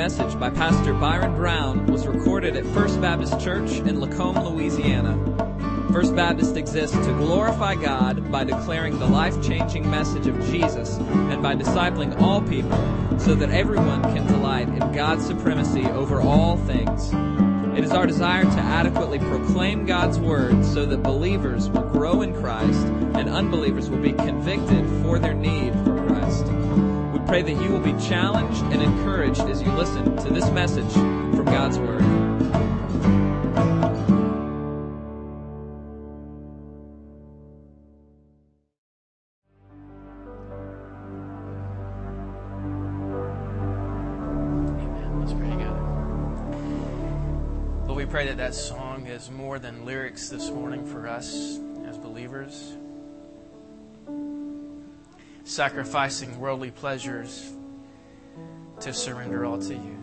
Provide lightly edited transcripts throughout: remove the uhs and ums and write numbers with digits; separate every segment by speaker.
Speaker 1: message by Pastor Byron Brown was recorded at First Baptist Church in Lacombe, Louisiana. First Baptist exists to glorify God by declaring the life-changing message of Jesus and by discipling all people so that everyone can delight in God's supremacy over all things. It is our desire to adequately proclaim God's Word so that believers will grow in Christ and unbelievers will be convicted for their need for Christ. We pray that you will be challenged and encouraged as you listen to this message from God's Word.
Speaker 2: Amen. Let's pray together. Lord, we pray that song is more than lyrics this morning for us as believers. Sacrificing worldly pleasures to surrender all to you.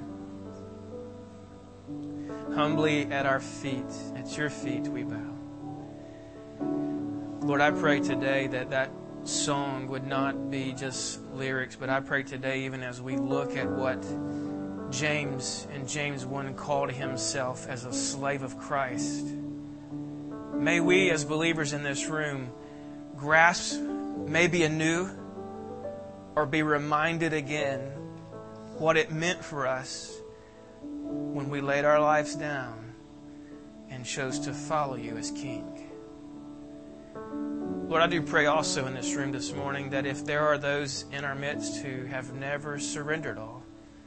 Speaker 2: Humbly at our feet, at your feet we bow. Lord, I pray today that song would not be just lyrics, but I pray today even as we look at what James in James 1 called himself as a slave of Christ. May we as believers in this room grasp maybe anew or be reminded again what it meant for us when we laid our lives down and chose to follow you as King. Lord, I do pray also in this room this morning that if there are those in our midst who have never surrendered all,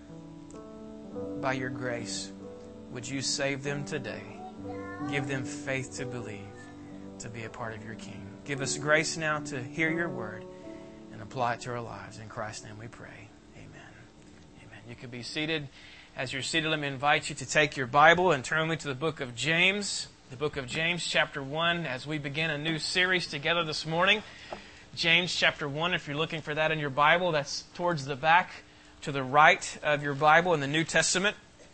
Speaker 2: by your grace, would you save them today? Give them faith to believe, to be a part of your King. Give us grace now to hear your word and apply it to our lives. In Christ's name we pray. Amen. Amen. You can be seated. As you're seated, let me invite you to take your Bible and turn me to the book of James. The book of James, chapter 1, as we begin a new series together this morning. James, chapter 1, if you're looking for that in your Bible, that's towards the back to the right of your Bible in the New Testament.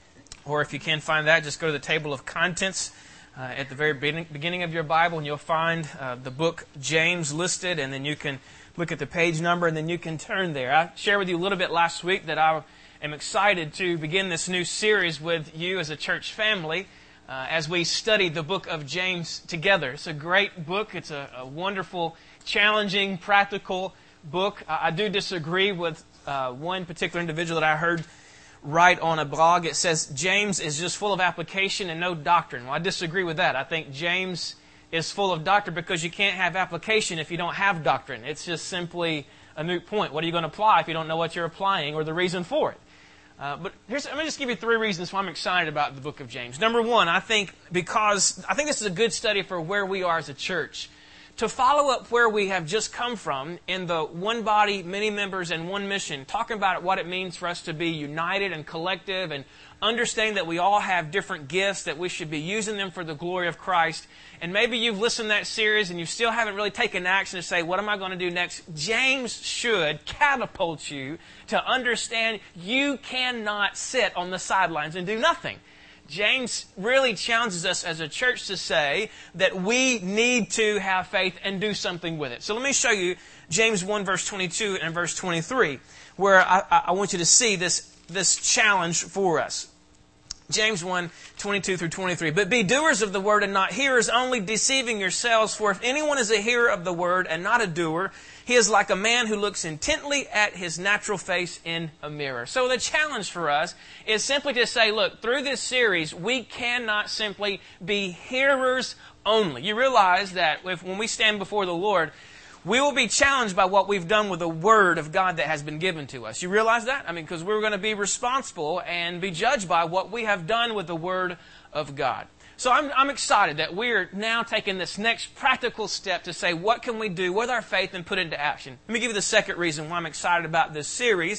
Speaker 2: Or if you can't find that, just go to the table of contents at the very beginning of your Bible, and you'll find the book James listed, and then you can look at the page number, and then you can turn there. I shared with you a little bit last week that I am excited to begin this new series with you as a church family as we study the book of James together. It's a great book. It's a wonderful, challenging, practical book. I do disagree with one particular individual that I heard write on a blog. It says James is just full of application and no doctrine. Well, I disagree with that. I think James is full of doctrine because you can't have application if you don't have doctrine. It's just simply a moot point. What are you going to apply if you don't know what you're applying or the reason for it? But let me just give you 3 reasons why I'm excited about the book of James. Number 1, I think this is a good study for where we are as a church. To follow up where we have just come from in the one body, many members, and one mission, talking about what it means for us to be united and collective and understanding that we all have different gifts, that we should be using them for the glory of Christ. And maybe you've listened to that series and you still haven't really taken action to say, what am I going to do next? James should catapult you to understand you cannot sit on the sidelines and do nothing. James really challenges us as a church to say that we need to have faith and do something with it. So let me show you James 1 verse 22 and verse 23 where I want you to see this challenge for us. James 1, 22 through 23. But be doers of the word and not hearers, only deceiving yourselves. For if anyone is a hearer of the word and not a doer, he is like a man who looks intently at his natural face in a mirror. So the challenge for us is simply to say, look, through this series, we cannot simply be hearers only. You realize that when we stand before the Lord, we will be challenged by what we've done with the Word of God that has been given to us. You realize that? Because we're going to be responsible and be judged by what we have done with the Word of God. So I'm excited that we're now taking this next practical step to say, what can we do with our faith and put it into action? Let me give you the second reason why I'm excited about this series.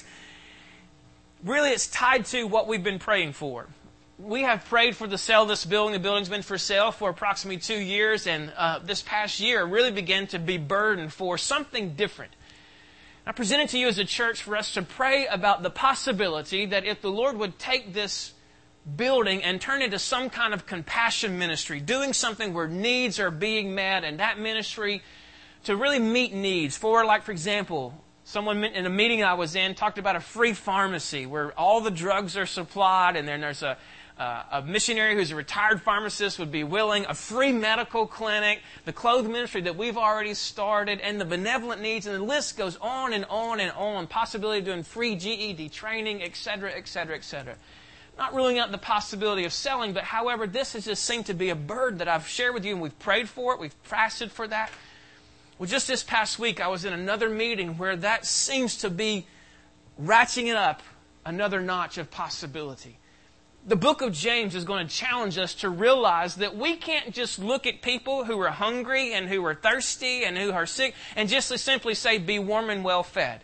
Speaker 2: Really, it's tied to what we've been praying for. We have prayed for the sale of this building. The building's been for sale for approximately 2 years, and this past year really began to be burdened for something different. I presented to you as a church for us to pray about the possibility that if the Lord would take this building and turn it into some kind of compassion ministry, doing something where needs are being met, and that ministry to really meet needs for, like, for example, Someone in a meeting I was in talked about a free pharmacy where all the drugs are supplied, and then there's a missionary who's a retired pharmacist would be willing, a free medical clinic, the clothes ministry that we've already started, and the benevolent needs, and the list goes on and on and on. Possibility of doing free GED training, etc., etc., etc. Not ruling out the possibility of selling, but however, this has just seemed to be a burden that I've shared with you, and we've prayed for it, we've fasted for that. Well, just this past week, I was in another meeting where that seems to be ratcheting it up another notch of possibility. The book of James is going to challenge us to realize that we can't just look at people who are hungry and who are thirsty and who are sick and just simply say, be warm and well fed.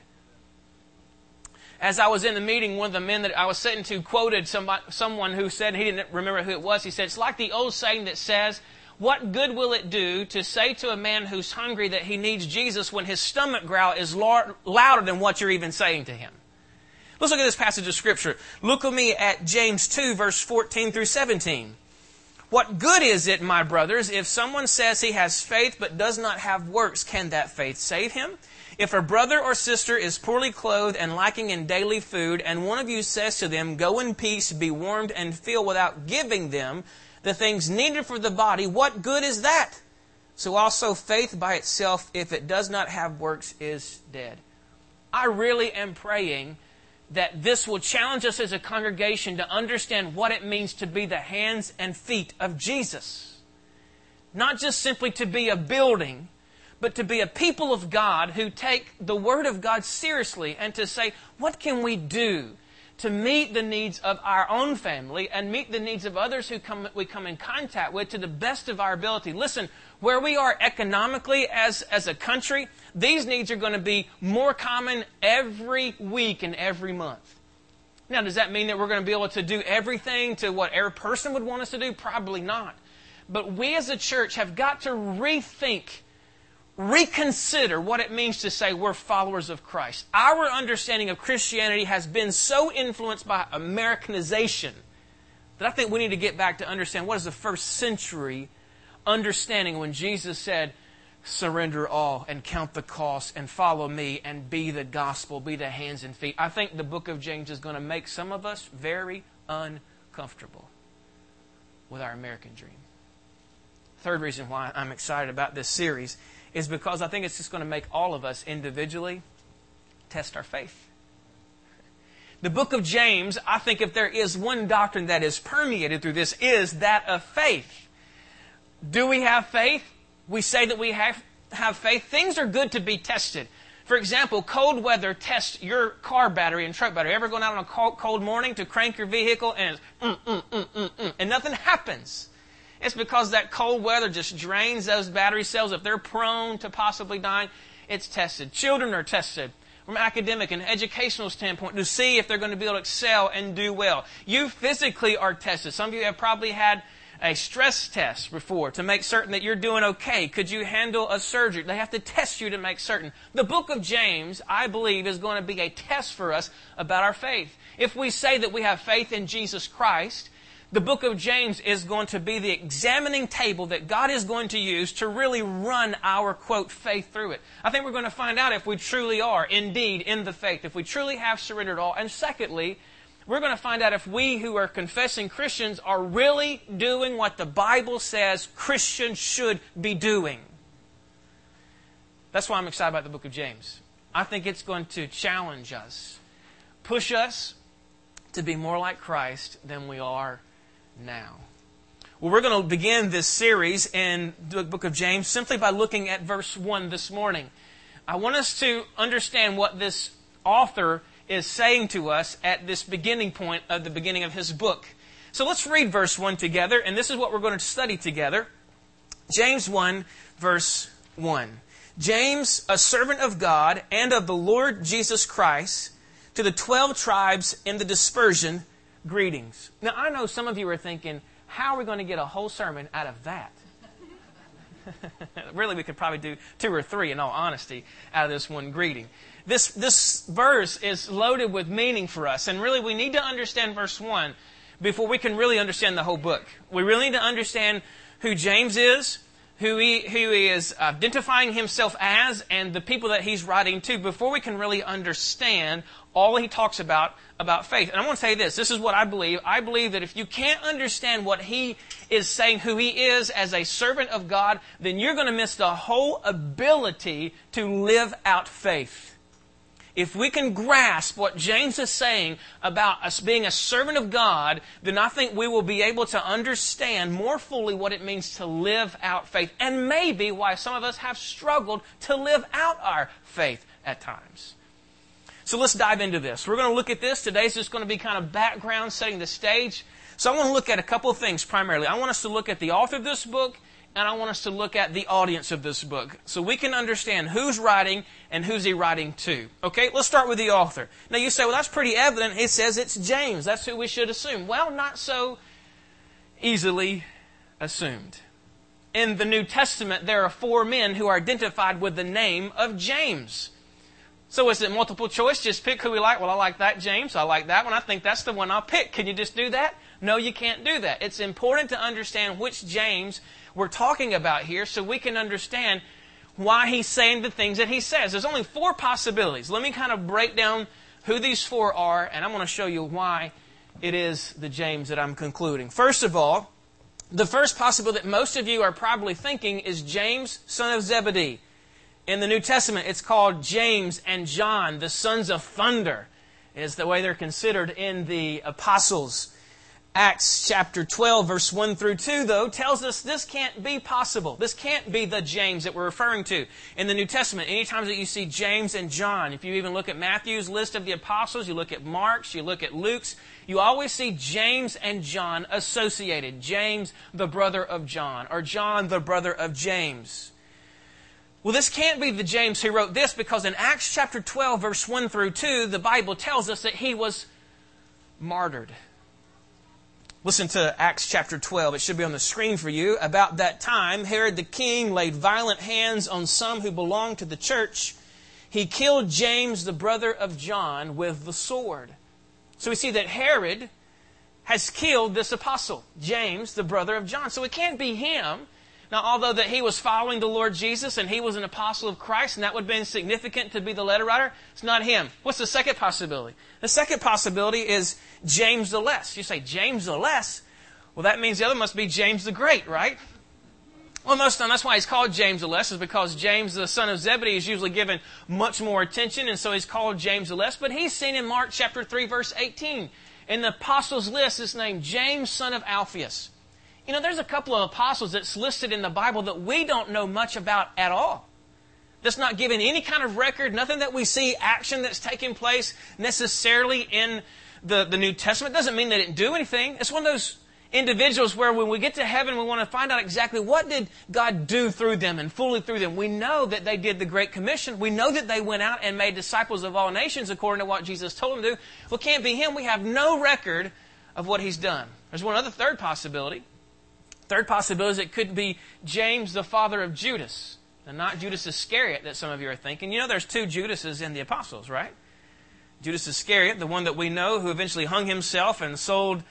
Speaker 2: As I was in the meeting, one of the men that I was sitting to quoted someone who said, he didn't remember who it was, he said, it's like the old saying that says, what good will it do to say to a man who's hungry that he needs Jesus when his stomach growl is louder than what you're even saying to him? Let's look at this passage of Scripture. Look with me at James 2, verse 14 through 17. What good is it, my brothers, if someone says he has faith but does not have works? Can that faith save him? If a brother or sister is poorly clothed and lacking in daily food, and one of you says to them, go in peace, be warmed and filled, without giving them the things needed for the body, what good is that? So also faith by itself, if it does not have works, is dead. I really am praying that this will challenge us as a congregation to understand what it means to be the hands and feet of Jesus. Not just simply to be a building, but to be a people of God who take the Word of God seriously and to say, what can we do to meet the needs of our own family and meet the needs of others who we come in contact with to the best of our ability. Listen, where we are economically as a country, these needs are going to be more common every week and every month. Now, does that mean that we're going to be able to do everything to what every person would want us to do? Probably not. But we as a church have got to reconsider what it means to say we're followers of Christ. Our understanding of Christianity has been so influenced by Americanization that I think we need to get back to understand what is the first century understanding when Jesus said, surrender all and count the cost and follow me and be the gospel, be the hands and feet. I think the book of James is going to make some of us very uncomfortable with our American dream. Third reason why I'm excited about this series is because I think it's just going to make all of us individually test our faith. The book of James, I think if there is one doctrine that is permeated through this, is that of faith. Do we have faith? We say that we have faith. Things are good to be tested. For example, cold weather tests your car battery and truck battery. Ever gone out on a cold morning to crank your vehicle and and nothing happens? It's because that cold weather just drains those battery cells. If they're prone to possibly dying, it's tested. Children are tested from an academic and educational standpoint to see if they're going to be able to excel and do well. You physically are tested. Some of you have probably had a stress test before to make certain that you're doing okay. Could you handle a surgery? They have to test you to make certain. The book of James, I believe, is going to be a test for us about our faith. If we say that we have faith in Jesus Christ, the book of James is going to be the examining table that God is going to use to really run our, quote, faith through it. I think we're going to find out if we truly are indeed in the faith, if we truly have surrendered all. And secondly, we're going to find out if we who are confessing Christians are really doing what the Bible says Christians should be doing. That's why I'm excited about the book of James. I think it's going to challenge us, push us to be more like Christ than we are now. Well, we're going to begin this series in the book of James simply by looking at verse 1 this morning. I want us to understand what this author is saying to us at this beginning point of the beginning of his book. So let's read verse 1 together, and this is what we're going to study together. James 1, verse 1. James, a servant of God and of the Lord Jesus Christ, to the 12 tribes in the dispersion, greetings. Now, I know some of you are thinking, how are we going to get a whole sermon out of that? Really, we could probably do 2 or 3, in all honesty, out of this one greeting. This verse is loaded with meaning for us, and really we need to understand verse 1 before we can really understand the whole book. We really need to understand who James is, who he is identifying himself as and the people that he's writing to before we can really understand all he talks about faith. And I want to say this. This is what I believe. I believe that if you can't understand what he is saying, who he is as a servant of God, then you're going to miss the whole ability to live out faith. If we can grasp what James is saying about us being a servant of God, then I think we will be able to understand more fully what it means to live out faith, and maybe why some of us have struggled to live out our faith at times. So let's dive into this. We're going to look at this. Today's just going to be kind of background, setting the stage. So I want to look at a couple of things primarily. I want us to look at the author of this book, and I want us to look at the audience of this book so we can understand who's writing and who's he writing to. Okay, let's start with the author. Now you say, well, that's pretty evident. It says it's James. That's who we should assume. Well, not so easily assumed. In the New Testament, there are 4 men who are identified with the name of James. So is it multiple choice? Just pick who we like. Well, I like that James. I like that one. I think that's the one I'll pick. Can you just do that? No, you can't do that. It's important to understand which James we're talking about here so we can understand why he's saying the things that he says. There's only 4 possibilities. Let me kind of break down who these 4 are, and I'm going to show you why it is the James that I'm concluding. First of all, the first possibility that most of you are probably thinking is James, son of Zebedee. In the New Testament, it's called James and John, the sons of thunder, is the way they're considered in the apostles. Acts chapter 12, verse 1 through 2, though, tells us this can't be possible. This can't be the James that we're referring to in the New Testament. Anytime that you see James and John, if you even look at Matthew's list of the apostles, you look at Mark's, you look at Luke's, you always see James and John associated. James, the brother of John, or John, the brother of James. Well, this can't be the James who wrote this because in Acts chapter 12, verse 1 through 2, the Bible tells us that he was martyred. Listen to Acts chapter 12. It should be on the screen for you. About that time, Herod the king laid violent hands on some who belonged to the church. He killed James, the brother of John, with the sword. So we see that Herod has killed this apostle, James, the brother of John. So it can't be him. Now, although that he was following the Lord Jesus and he was an apostle of Christ, and that would have been significant to be the letter writer, it's not him. What's the second possibility? The second possibility is James the Less. You say, James the Less? Well, that means the other must be James the Great, right? Well, most of the time, that's why he's called James the Less, is because James, the son of Zebedee, is usually given much more attention, and so he's called James the Less. But he's seen in Mark chapter 3, verse 18. In the apostles' list, it's named James, son of Alphaeus. You know, there's a couple of apostles that's listed in the Bible that we don't know much about at all. That's not given any kind of record, nothing that we see action that's taking place necessarily in the New Testament. It doesn't mean they didn't do anything. It's one of those individuals where when we get to heaven, we want to find out exactly what did God do through them and fully through them. We know that they did the Great Commission. We know that they went out and made disciples of all nations according to what Jesus told them to do. Well, it can't be him. We have no record of what he's done. There's one other third possibility. Third possibility is it could be James, the father of Judas. And not Judas Iscariot that some of you are thinking. You know there's 2 Judases in the apostles, right? Judas Iscariot, the one that we know, who eventually hung himself and sold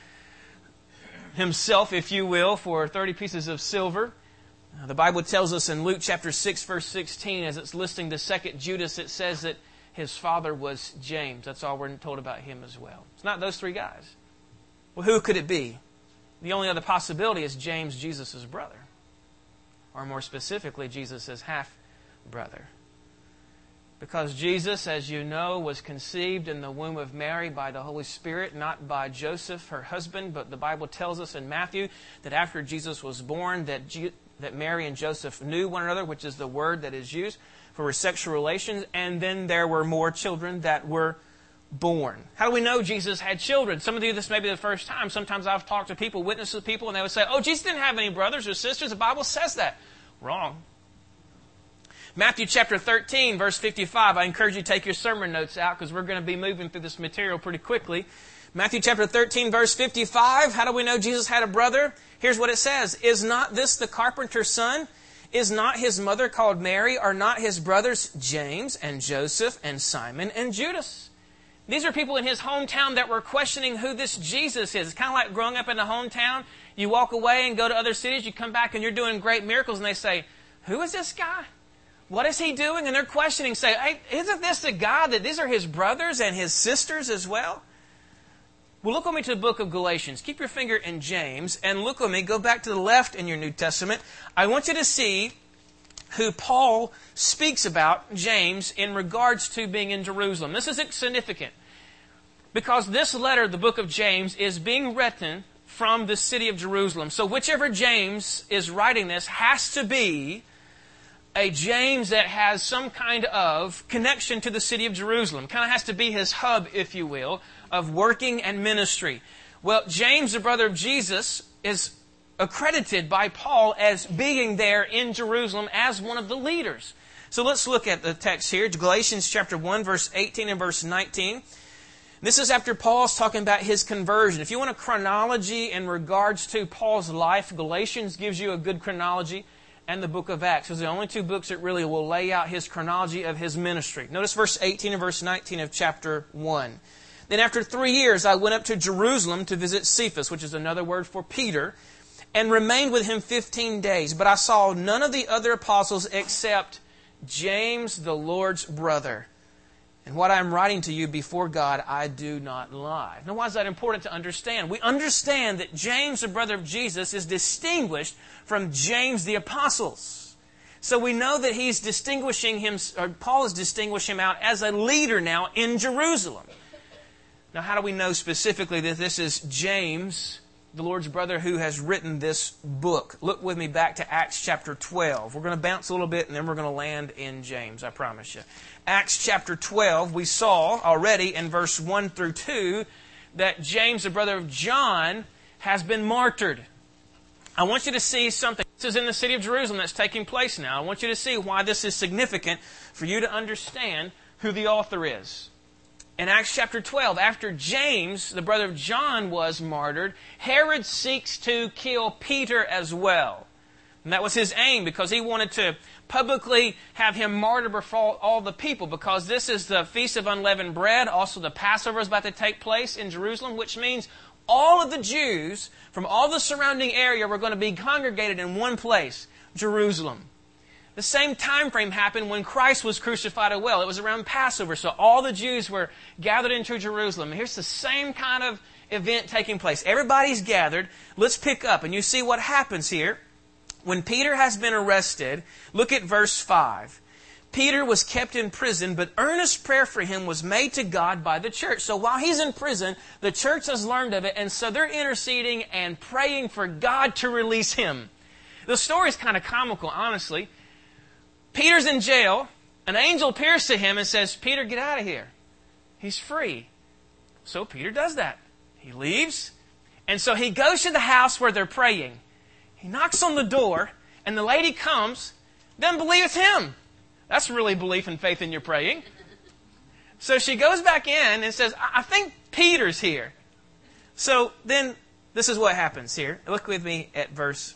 Speaker 2: himself, if you will, for 30 pieces of silver. The Bible tells us in Luke chapter 6, verse 16, as it's listing the second Judas, it says that his father was James. That's all we're told about him as well. It's not those 3 guys. Well, who could it be? The only other possibility is James, Jesus' brother. Or more specifically, Jesus' half-brother. Because Jesus, as you know, was conceived in the womb of Mary by the Holy Spirit, not by Joseph, her husband, but the Bible tells us in Matthew that after Jesus was born, that Mary and Joseph knew one another, which is the word that is used for sexual relations, and then there were more children that were born. How do we know Jesus had children? Some of you, this may be the first time. Sometimes I've talked to people, witnessed to people, and they would say, oh, Jesus didn't have any brothers or sisters. The Bible says that. Wrong. Matthew chapter 13, verse 55. I encourage you to take your sermon notes out because we're going to be moving through this material pretty quickly. Matthew chapter 13, verse 55. How do we know Jesus had a brother? Here's what it says. Is not this the carpenter's son? Is not his mother called Mary? Are not his brothers James and Joseph and Simon and Judas? These are people in his hometown that were questioning who this Jesus is. It's kind of like growing up in a hometown. You walk away and go to other cities. You come back and you're doing great miracles. And they say, who is this guy? What is he doing? And they're questioning, say, hey, isn't this the guy that these are his brothers and his sisters as well? Well, look with me to the book of Galatians. Keep your finger in James and look with me. Go back to the left in your New Testament. I want you to see who Paul speaks about, James, in regards to being in Jerusalem. This is significant because this letter, the book of James, is being written from the city of Jerusalem. So whichever James is writing this has to be a James that has some kind of connection to the city of Jerusalem. Kind of has to be his hub, if you will, of working and ministry. Well, James, the brother of Jesus, is accredited by Paul as being there in Jerusalem as one of the leaders. So let's look at the text here. Galatians chapter 1, verse 18 and verse 19. This is after Paul's talking about his conversion. If you want a chronology in regards to Paul's life, Galatians gives you a good chronology, and the book of Acts. Those are the only two books that really will lay out his chronology of his ministry. Notice verse 18 and verse 19 of chapter 1. Then after 3 years I went up to Jerusalem to visit Cephas, which is another word for Peter, and remained with him 15 days. But I saw none of the other apostles except James, the Lord's brother. And what I am writing to you before God, I do not lie. Now, why is that important to understand? We understand that James, the brother of Jesus, is distinguished from James the apostles. So we know that he's distinguishing him, or Paul is distinguishing him out as a leader now in Jerusalem. Now, how do we know specifically that this is James, the Lord's brother, who has written this book? Look with me back to Acts chapter 12. We're going to bounce a little bit and then we're going to land in James, I promise you. Acts chapter 12, we saw already in verse 1 through 2 that James, the brother of John, has been martyred. I want you to see something. This is in the city of Jerusalem that's taking place now. I want you to see why this is significant for you to understand who the author is. In Acts chapter 12, after James, the brother of John, was martyred, Herod seeks to kill Peter as well. And that was his aim because he wanted to publicly have him martyred before all the people, because this is the Feast of Unleavened Bread. Also, the Passover is about to take place in Jerusalem, which means all of the Jews from all the surrounding area were going to be congregated in one place, Jerusalem. The same time frame happened when Christ was crucified as well. It was around Passover, so all the Jews were gathered into Jerusalem. Here's the same kind of event taking place. Everybody's gathered. Let's pick up, and you see what happens here. When Peter has been arrested, look at verse 5. Peter was kept in prison, but earnest prayer for him was made to God by the church. So while he's in prison, the church has learned of it, and so they're interceding and praying for God to release him. The story's kind of comical, honestly. Peter's in jail. An angel appears to him and says, Peter, get out of here. He's free. So Peter does that. He leaves, and so he goes to the house where they're praying. He knocks on the door, and the lady comes, doesn't believe it's him. That's really belief and faith in your praying. So she goes back in and says, I think Peter's here. So then, this is what happens here. Look with me at verse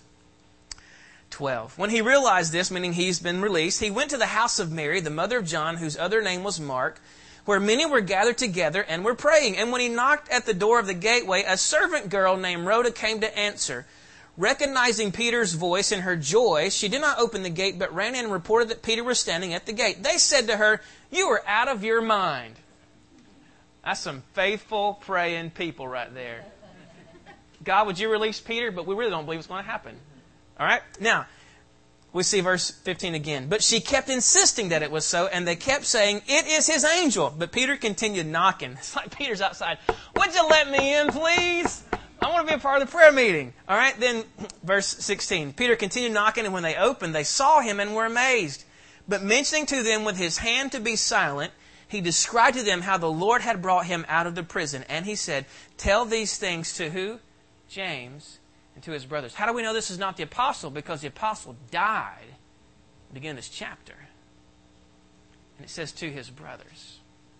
Speaker 2: 12. When he realized this, meaning he's been released, he went to the house of Mary, the mother of John, whose other name was Mark, where many were gathered together and were praying. And when he knocked at the door of the gateway, a servant girl named Rhoda came to answer. Recognizing Peter's voice in her joy, she did not open the gate, but ran in and reported that Peter was standing at the gate. They said to her, you are out of your mind. That's some faithful praying people right there. God, would you release Peter? But we really don't believe it's going to happen. All right? Now, we see verse 15 again. But she kept insisting that it was so, and they kept saying, it is his angel. But Peter continued knocking. It's like Peter's outside. Would you let me in, please? I want to be a part of the prayer meeting. All right, then verse 16. Peter continued knocking, and when they opened, they saw him and were amazed. But mentioning to them with his hand to be silent, he described to them how the Lord had brought him out of the prison. And he said, tell these things to who? James and to his brothers. How do we know this is not the apostle? Because the apostle died at the beginning of this chapter. And it says to his brothers.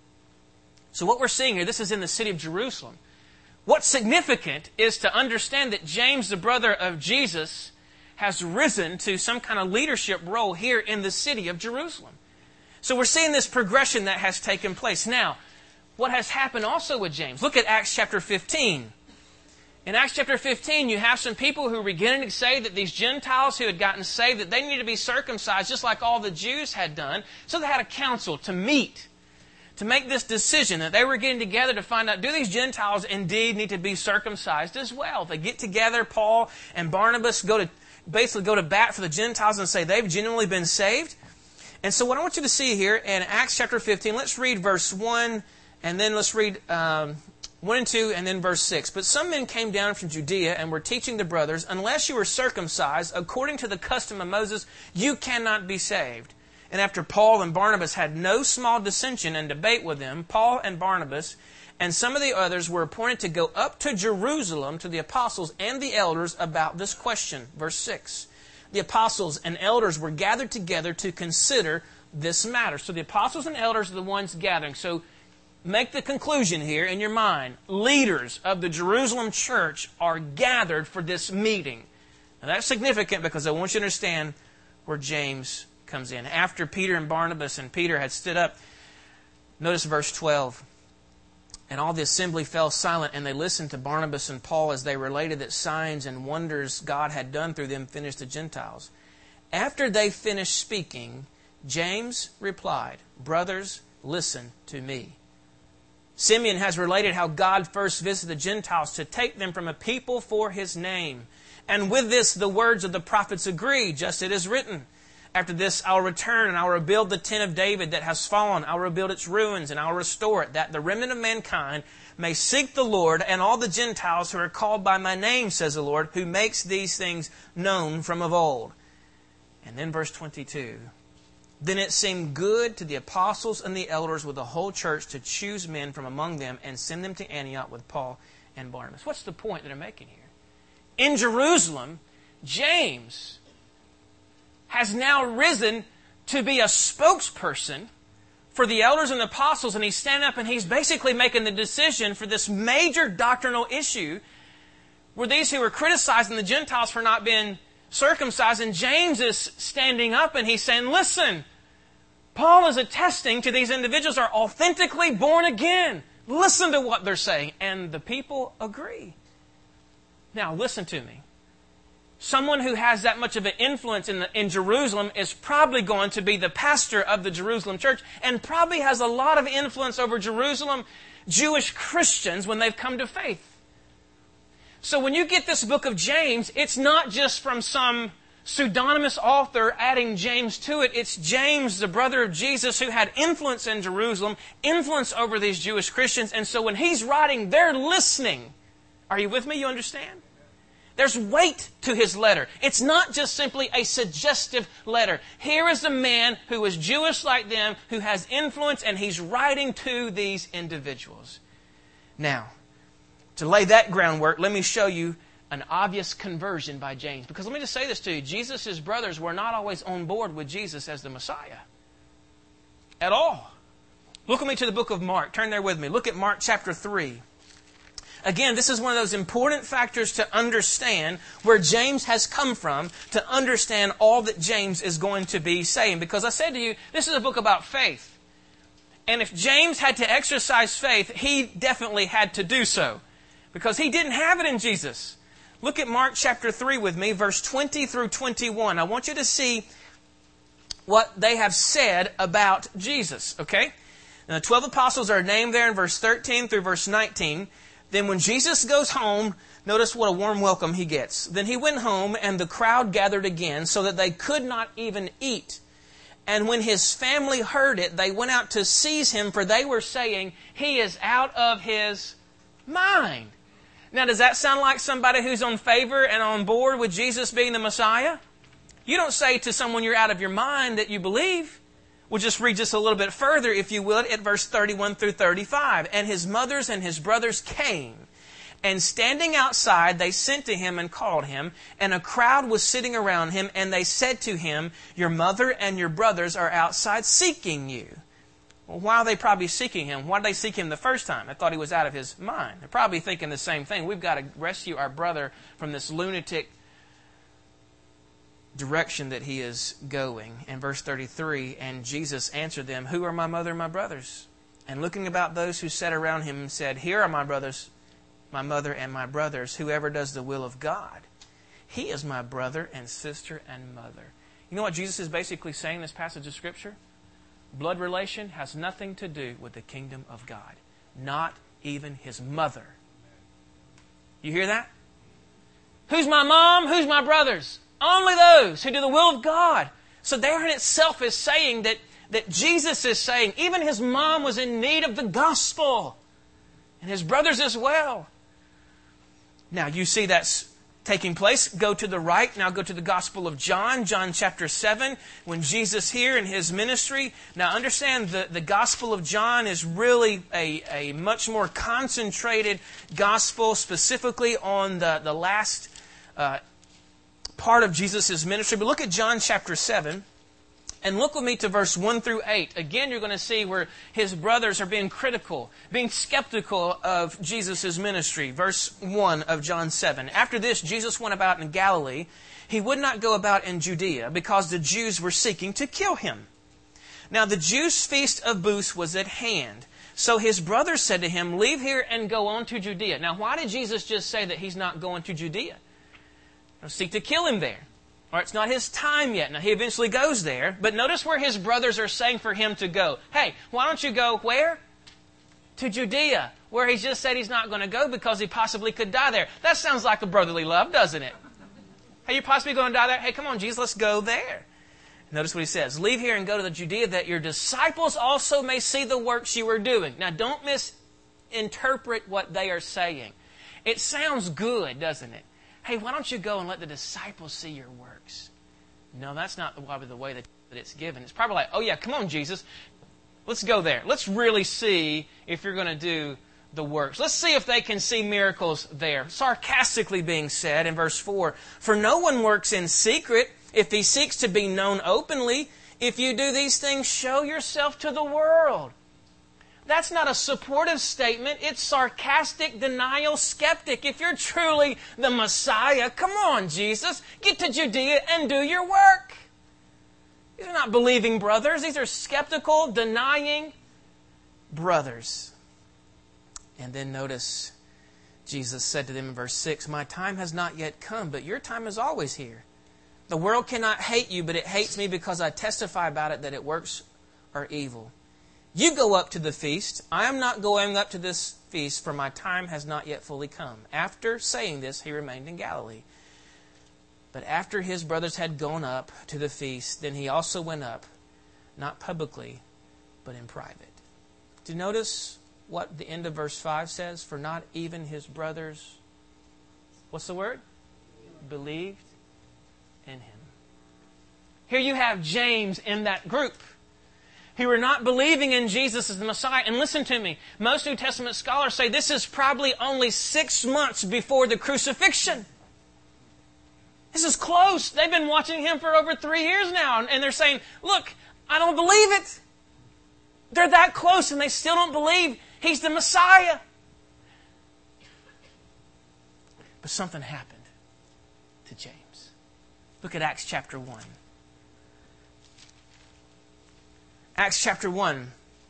Speaker 2: So what we're seeing here, this is in the city of Jerusalem. What's significant is to understand that James, the brother of Jesus, has risen to some kind of leadership role here in the city of Jerusalem. So we're seeing this progression that has taken place. Now, what has happened also with James. Look at Acts chapter 15. In Acts chapter 15, you have some people who are beginning to say that these Gentiles who had gotten saved, that they need to be circumcised just like all the Jews had done. So they had a council to meet, to make this decision that they were getting together to find out, do these Gentiles indeed need to be circumcised as well? They get together, Paul and Barnabas go to bat for the Gentiles and say they've genuinely been saved. And so what I want you to see here in Acts chapter 15, let's read verse 1, and then let's read 1 and 2, and then verse 6. But some men came down from Judea and were teaching the brothers, unless you are circumcised according to the custom of Moses, you cannot be saved. And after Paul and Barnabas had no small dissension and debate with them, Paul and Barnabas and some of the others were appointed to go up to Jerusalem to the apostles and the elders about this question. Verse 6. The apostles and elders were gathered together to consider this matter. So the apostles and elders are the ones gathering. So make the conclusion here in your mind. Leaders of the Jerusalem church are gathered for this meeting. Now that's significant because I want you to understand where James comes in. After Peter and Barnabas and Peter had stood up, notice verse 12. And all the assembly fell silent, and they listened to Barnabas and Paul as they related that signs and wonders God had done through them finished the Gentiles. After they finished speaking, James replied, "Brothers, listen to me. Simeon has related how God first visited the Gentiles to take them from a people for His name. And with this the words of the prophets agree, just as it is written. After this I will return, and I will rebuild the tent of David that has fallen. I will rebuild its ruins, and I will restore it, that the remnant of mankind may seek the Lord, and all the Gentiles who are called by my name, says the Lord, who makes these things known from of old." And then verse 22. Then it seemed good to the apostles and the elders with the whole church to choose men from among them and send them to Antioch with Paul and Barnabas. What's the point that I'm making here? In Jerusalem, James has now risen to be a spokesperson for the elders and the apostles, and he's standing up and he's basically making the decision for this major doctrinal issue where these who were criticizing the Gentiles for not being circumcised, and James is standing up and he's saying, listen, Paul is attesting to these individuals are authentically born again. Listen to what they're saying. And the people agree. Now, listen to me. Someone who has that much of an influence in Jerusalem is probably going to be the pastor of the Jerusalem church and probably has a lot of influence over Jerusalem Jewish Christians when they've come to faith. So when you get this book of James, it's not just from some pseudonymous author adding James to it. It's James, the brother of Jesus, who had influence in Jerusalem, influence over these Jewish Christians. And so when he's writing, they're listening. Are you with me? You understand? There's weight to his letter. It's not just simply a suggestive letter. Here is a man who is Jewish like them, who has influence, and he's writing to these individuals. Now, to lay that groundwork, let me show you an obvious conversion by James. Because let me just say this to you. Jesus' brothers were not always on board with Jesus as the Messiah. At all. Look with me to the book of Mark. Turn there with me. Look at Mark chapter 3. Again, this is one of those important factors to understand where James has come from, to understand all that James is going to be saying. Because I said to you, this is a book about faith. And if James had to exercise faith, he definitely had to do so. Because he didn't have it in Jesus. Look at Mark chapter 3 with me, verse 20 through 21. I want you to see what they have said about Jesus, okay? Now, the 12 apostles are named there in verse 13 through verse 19. Then when Jesus goes home, notice what a warm welcome he gets. Then he went home, and the crowd gathered again, so that they could not even eat. And when his family heard it, they went out to seize him, for they were saying, he is out of his mind. Now, does that sound like somebody who's on favor and on board with Jesus being the Messiah? You don't say to someone you're out of your mind that you believe. We'll just read just a little bit further, if you will, at verse 31 through 35. And his mothers and his brothers came, and standing outside, they sent to him and called him, and a crowd was sitting around him, and they said to him, your mother and your brothers are outside seeking you. Well, why are they probably seeking him? Why did they seek him the first time? I thought he was out of his mind. They're probably thinking the same thing. We've got to rescue our brother from this lunatic direction that he is going. In verse 33, and Jesus answered them, who are my mother and my brothers? And looking about those who sat around him said, "Here are my brothers, my mother and my brothers. Whoever does the will of God, he is my brother and sister and mother." You know what Jesus is basically saying in this passage of Scripture? Blood relation has nothing to do with the kingdom of God. Not even his mother. You hear that? Who's my mom? Who's my brothers? Only those who do the will of God. So there in itself is saying that Jesus is saying even his mom was in need of the gospel. And his brothers as well. Now you see that's taking place. Go to the right. Now go to the Gospel of John. John chapter 7. When Jesus here in his ministry. Now understand the Gospel of John is really a much more concentrated gospel. Specifically on the last part of Jesus' ministry. But look at John chapter 7. And look with me to verse 1 through 8. Again, you're going to see where his brothers are being critical, being skeptical of Jesus' ministry. Verse 1 of John 7. After this, Jesus went about in Galilee. He would not go about in Judea because the Jews were seeking to kill him. Now the Jews' feast of booths was at hand. So his brothers said to him, "Leave here and go on to Judea." Now why did Jesus just say that he's not going to Judea? They'll seek to kill him there. Or it's not his time yet. Now, he eventually goes there. But notice where his brothers are saying for him to go. Hey, why don't you go where? To Judea. Where he just said he's not going to go because he possibly could die there. That sounds like a brotherly love, doesn't it? Hey, you're possibly going to die there? Hey, come on, Jesus, let's go there. Notice what he says. "Leave here and go to the Judea that your disciples also may see the works you are doing." Now, don't misinterpret what they are saying. It sounds good, doesn't it? Hey, why don't you go and let the disciples see your works? No, that's not probably the way that it's given. It's probably like, oh yeah, come on, Jesus. Let's go there. Let's really see if you're going to do the works. Let's see if they can see miracles there. Sarcastically being said in verse 4, "For no one works in secret if he seeks to be known openly. If you do these things, show yourself to the world." That's not a supportive statement. It's sarcastic denial, skeptic. If you're truly the Messiah, come on, Jesus. Get to Judea and do your work. These are not believing brothers. These are skeptical, denying brothers. And then notice Jesus said to them in verse 6, "My time has not yet come, but your time is always here. The world cannot hate you, but it hates me because I testify about it that its works are evil. You go up to the feast. I am not going up to this feast, for my time has not yet fully come." After saying this, he remained in Galilee. But after his brothers had gone up to the feast, then he also went up, not publicly, but in private. Do you notice what the end of verse 5 says? "For not even his brothers," what's the word? "Believed in him." Here you have James in that group, who were not believing in Jesus as the Messiah. And listen to me, most New Testament scholars say this is probably only 6 months before the crucifixion. This is close. They've been watching him for over 3 years now. And they're saying, look, I don't believe it. They're that close and they still don't believe he's the Messiah. But something happened to James. Look at Acts chapter 1. Acts chapter 1.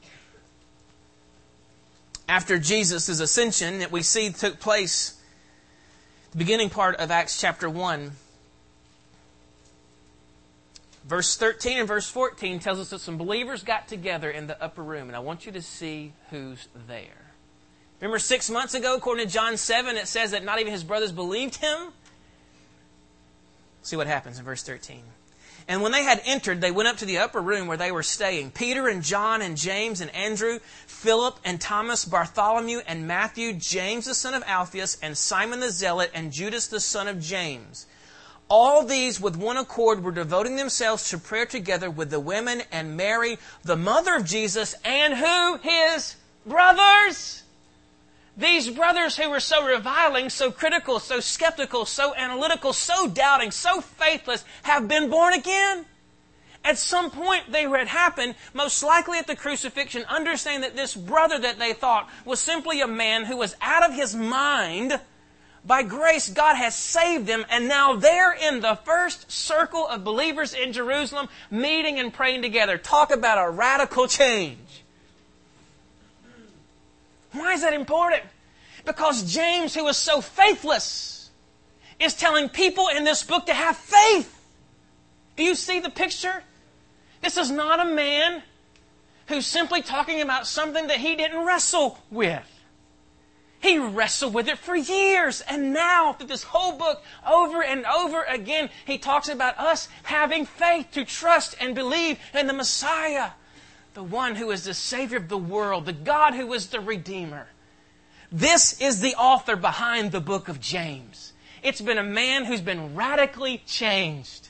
Speaker 2: After Jesus' ascension that we see took place, the beginning part of Acts chapter 1, verse 13 and verse 14 tells us that some believers got together in the upper room. And I want you to see who's there. Remember 6 months ago, according to John 7, it says that not even his brothers believed him? See what happens in verse 13. "And when they had entered, they went up to the upper room where they were staying. Peter and John and James and Andrew, Philip and Thomas, Bartholomew and Matthew, James the son of Alphaeus, and Simon the Zealot, and Judas the son of James. All these with one accord were devoting themselves to prayer together with the women and Mary, the mother of Jesus, and who? His brothers." These brothers who were so reviling, so critical, so skeptical, so analytical, so doubting, so faithless, have been born again. At some point they had happened, most likely at the crucifixion, understanding that this brother that they thought was simply a man who was out of his mind. By grace, God has saved them, and now they're in the first circle of believers in Jerusalem, meeting and praying together. Talk about a radical change. Why is that important? Because James, who was so faithless, is telling people in this book to have faith. Do you see the picture? This is not a man who's simply talking about something that he didn't wrestle with. He wrestled with it for years. And now, through this whole book, over and over again, he talks about us having faith to trust and believe in the Messiah, the one who is the Savior of the world, the God who is the Redeemer. This is the author behind the book of James. It's been a man who's been radically changed.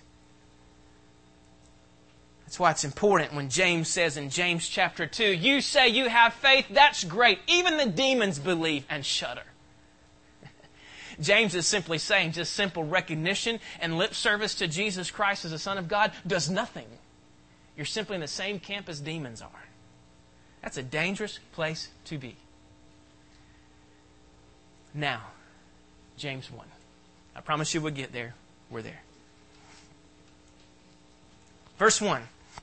Speaker 2: That's why it's important when James says in James chapter 2, you say you have faith, that's great. Even the demons believe and shudder. James is simply saying just simple recognition and lip service to Jesus Christ as the Son of God does nothing. You're simply in the same camp as demons are. That's a dangerous place to be. Now, James 1. I promise you we'll get there. We're there. Verse 1.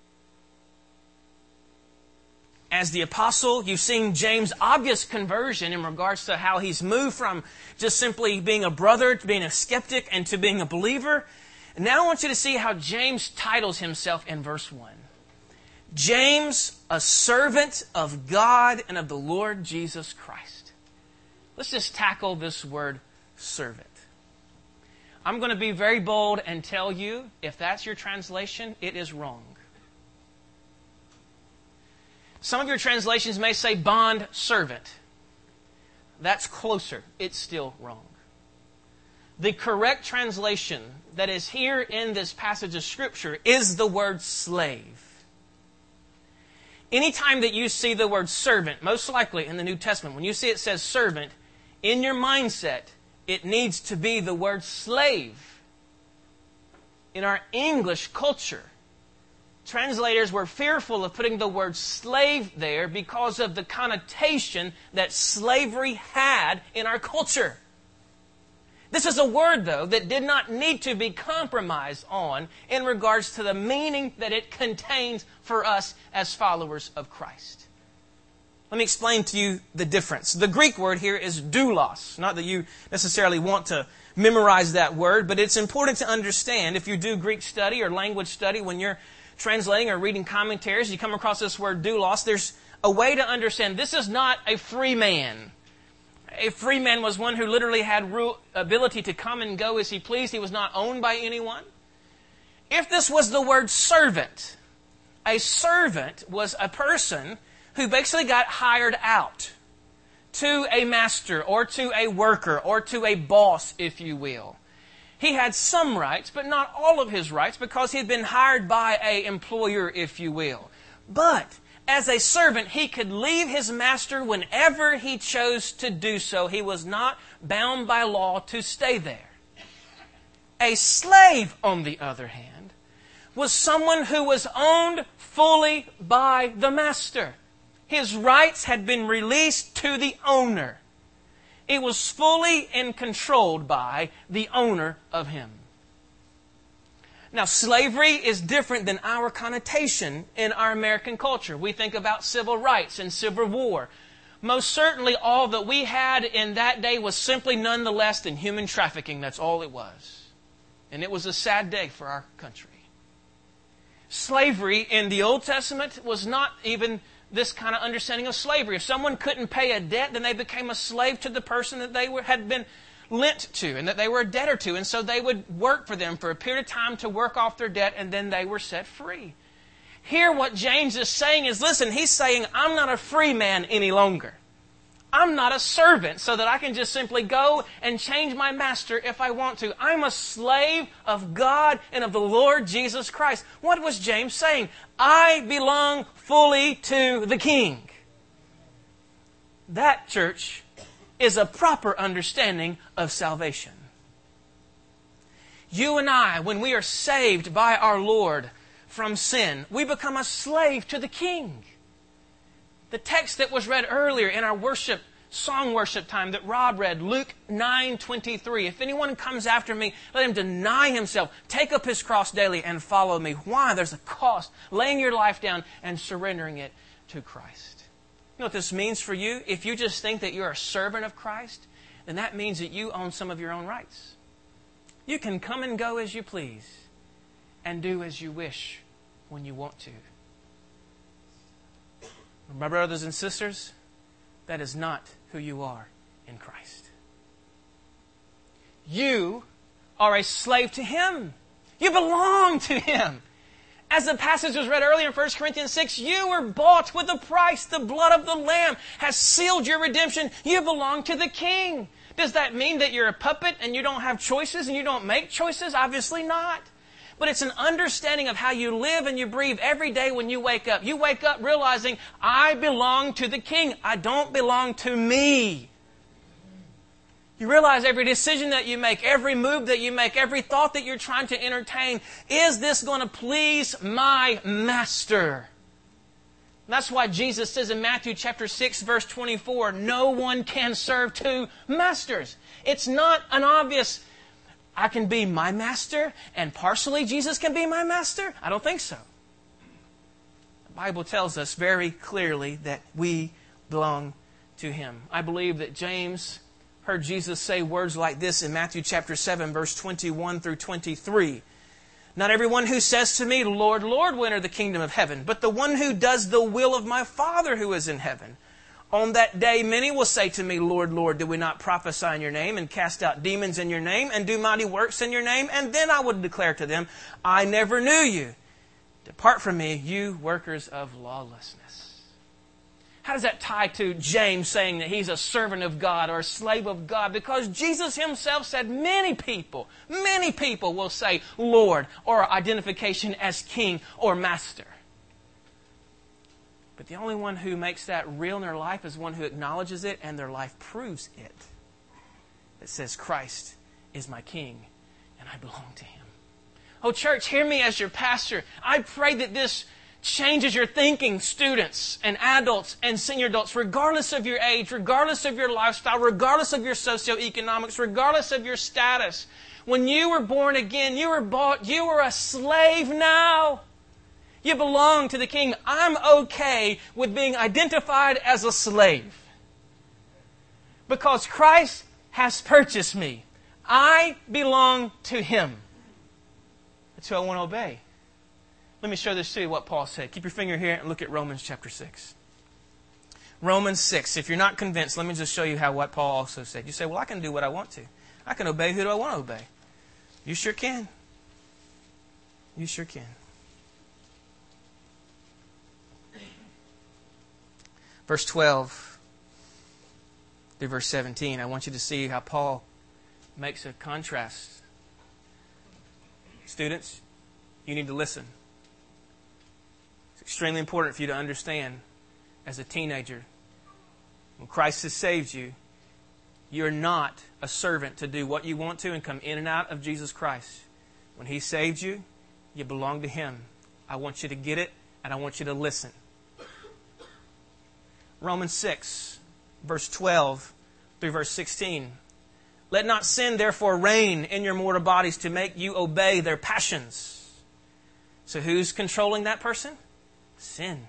Speaker 2: As the apostle, you've seen James' obvious conversion in regards to how he's moved from just simply being a brother to being a skeptic and to being a believer. And now I want you to see how James titles himself in verse 1. James, a servant of God and of the Lord Jesus Christ. Let's just tackle this word servant. I'm going to be very bold and tell you, if that's your translation, it is wrong. Some of your translations may say bond servant. That's closer. It's still wrong. The correct translation that is here in this passage of Scripture is the word slave. Anytime that you see the word servant, most likely in the New Testament, when you see it says servant, in your mindset, it needs to be the word slave. In our English culture, translators were fearful of putting the word slave there because of the connotation that slavery had in our culture. This is a word, though, that did not need to be compromised on in regards to the meaning that it contains for us as followers of Christ. Let me explain to you the difference. The Greek word here is doulos. Not that you necessarily want to memorize that word, but it's important to understand if you do Greek study or language study, when you're translating or reading commentaries, you come across this word doulos, there's a way to understand this is not a free man. A free man was one who literally had ability to come and go as he pleased. He was not owned by anyone. If this was the word servant, a servant was a person who basically got hired out to a master or to a worker or to a boss, if you will. He had some rights, but not all of his rights because he had been hired by an employer, if you will. But as a servant, he could leave his master whenever he chose to do so. He was not bound by law to stay there. A slave, on the other hand, was someone who was owned fully by the master. His rights had been released to the owner. It was fully and controlled by the owner of him. Now, slavery is different than our connotation in our American culture. We think about civil rights and civil war. Most certainly, all that we had in that day was simply none the less than human trafficking. That's all it was. And it was a sad day for our country. Slavery in the Old Testament was not even this kind of understanding of slavery. If someone couldn't pay a debt, then they became a slave to the person that they had been lent to and that they were a debtor to. And so they would work for them for a period of time to work off their debt, and then they were set free. Here what James is saying is, listen, he's saying, I'm not a free man any longer. I'm not a servant so that I can just simply go and change my master if I want to. I'm a slave of God and of the Lord Jesus Christ. What was James saying? I belong fully to the King. That, church, is a proper understanding of salvation. You and I, when we are saved by our Lord from sin, we become a slave to the King. The text that was read earlier in our song worship time that Rob read, Luke 9:23. If anyone comes after me, let him deny himself, take up his cross daily, and follow me. Why? There's a cost. Laying your life down and surrendering it to Christ. know what this means for you? If you just think that you're a servant of Christ, then that means that you own some of your own rights. You can come and go as you please and do as you wish when you want to. My brothers and sisters, that is not who you are in Christ. You are a slave to Him. You belong to Him. As the passage was read earlier in 1 Corinthians 6, you were bought with a price. The blood of the Lamb has sealed your redemption. You belong to the King. Does that mean that you're a puppet and you don't have choices and you don't make choices? Obviously not. But it's an understanding of how you live and you breathe every day when you wake up. You wake up realizing, I belong to the King. I don't belong to me. You realize every decision that you make, every move that you make, every thought that you're trying to entertain, is this going to please my Master? That's why Jesus says in Matthew chapter 6, verse 24, no one can serve two masters. It's not an obvious, I can be my master and partially Jesus can be my master. I don't think so. The Bible tells us very clearly that we belong to Him. I believe that James heard Jesus say words like this in Matthew chapter 7, verse 21 through 23. Not everyone who says to me, Lord, Lord, will enter the kingdom of heaven, but the one who does the will of my Father who is in heaven. On that day many will say to me, Lord, Lord, did we not prophesy in your name and cast out demons in your name and do mighty works in your name? And then I would declare to them, I never knew you. Depart from me, you workers of lawlessness. How does that tie to James saying that he's a servant of God or a slave of God? Because Jesus Himself said many people will say Lord or identification as King or Master. But the only one who makes that real in their life is one who acknowledges it and their life proves it. That says Christ is my King and I belong to Him. Oh, church, hear me as your pastor. I pray that this changes your thinking, students and adults and senior adults, regardless of your age, regardless of your lifestyle, regardless of your socioeconomics, regardless of your status. When you were born again, you were bought, you were a slave now. You belong to the King. I'm okay with being identified as a slave because Christ has purchased me. I belong to Him. That's who I want to obey. Let me show this to you, what Paul said. Keep your finger here and look at Romans chapter 6. Romans 6. If you're not convinced, let me just show you what Paul also said. You say, well, I can do what I want to. I can obey who do I want to obey. You sure can. You sure can. Verse 12 through verse 17. I want you to see how Paul makes a contrast. Students, you need to listen. It's extremely important for you to understand as a teenager. When Christ has saved you, you're not a servant to do what you want to and come in and out of Jesus Christ. When He saved you, you belong to Him. I want you to get it and I want you to listen. Romans 6, verse 12 through verse 16. Let not sin therefore reign in your mortal bodies to make you obey their passions. So who's controlling that person? Sin.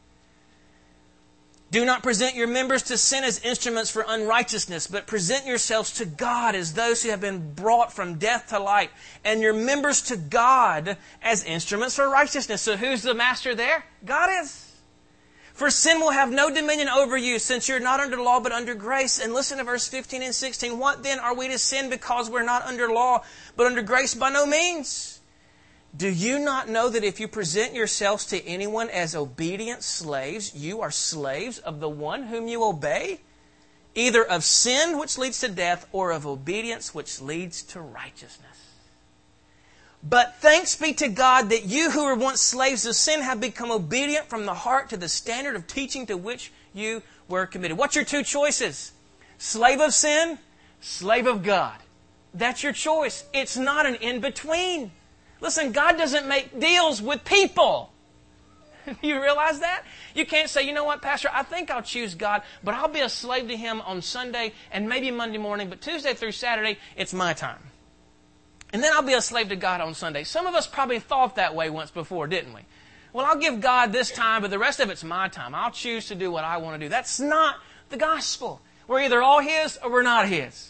Speaker 2: Do not present your members to sin as instruments for unrighteousness, but present yourselves to God as those who have been brought from death to life, and your members to God as instruments for righteousness. So who's the master there? God is. For sin will have no dominion over you, since you're not under law but under grace. And listen to verse 15 and 16. What then, are we to sin because we're not under law but under grace? By no means. Do you not know that if you present yourselves to anyone as obedient slaves, you are slaves of the one whom you obey? Either of sin, which leads to death, or of obedience, which leads to righteousness. But thanks be to God that you who were once slaves of sin have become obedient from the heart to the standard of teaching to which you were committed. What's your two choices? Slave of sin, slave of God. That's your choice. It's not an in-between. Listen, God doesn't make deals with people. You realize that? You can't say, you know what, Pastor, I think I'll choose God, but I'll be a slave to Him on Sunday and maybe Monday morning, but Tuesday through Saturday, it's my time. And then I'll be a slave to God on Sunday. Some of us probably thought that way once before, didn't we? well, I'll give God this time, but the rest of it's my time. I'll choose to do what I want to do. That's not the gospel. We're either all His or we're not His.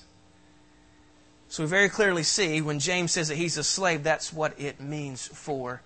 Speaker 2: So we very clearly see when James says that he's a slave, that's what it means for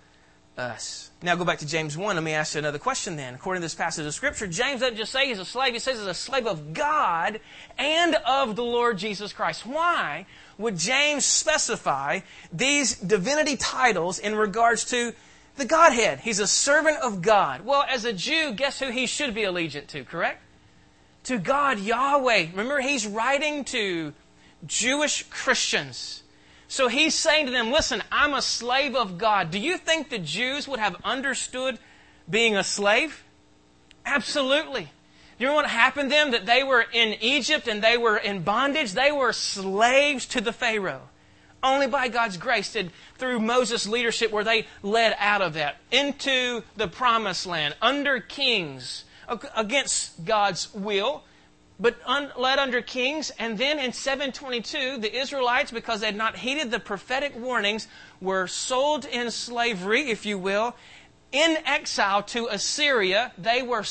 Speaker 2: us. Now go back to James 1. Let me ask you another question then. According to this passage of Scripture, James doesn't just say he's a slave. He says he's a slave of God and of the Lord Jesus Christ. Why would James specify these divinity titles in regards to the Godhead? He's a servant of God. Well, as a Jew, guess who he should be allegiant to, correct? To God, Yahweh. Remember, he's writing to Jewish Christians. So he's saying to them, listen, I'm a slave of God. Do you think the Jews would have understood being a slave? Absolutely. Do you know what happened to them? That they were in Egypt and they were in bondage. They were slaves to the Pharaoh. Only by God's grace did, through Moses' leadership, were they led out of that into the promised land under kings against God's will, but led under kings. And then in 722, the Israelites, because they had not heeded the prophetic warnings, were sold in slavery, if you will, in exile to Assyria. They were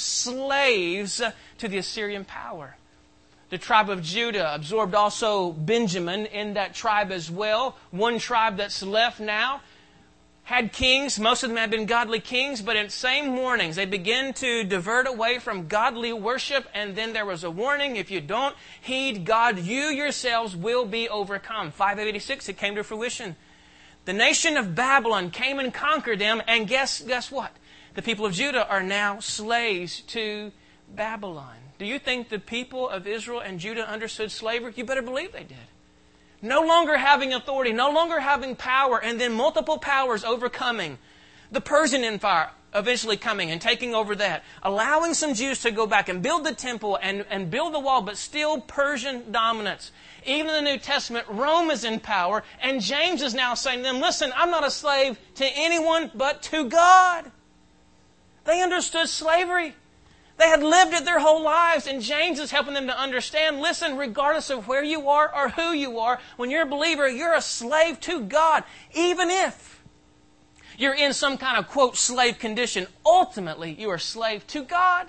Speaker 2: slaves to the Assyrian power. The tribe of Judah absorbed also Benjamin in that tribe as well. One tribe that's left now had kings. Most of them had been godly kings, but in the same warnings, they began to divert away from godly worship. And then there was a warning, if you don't heed God, you yourselves will be overcome. 586, it came to fruition. The nation of Babylon came and conquered them, and guess what? The people of Judah are now slaves to Babylon. Do you think the people of Israel and Judah understood slavery? You better believe they did. No longer having authority, no longer having power, and then multiple powers overcoming. The Persian Empire eventually coming and taking over that. Allowing some Jews to go back and build the temple and build the wall, but still Persian dominance. Even in the New Testament, Rome is in power, and James is now saying to them, listen, I'm not a slave to anyone but to God. They understood slavery. They had lived it their whole lives, and James is helping them to understand, listen, regardless of where you are or who you are, when you're a believer, you're a slave to God. Even if you're in some kind of, quote, slave condition, ultimately you are a slave to God.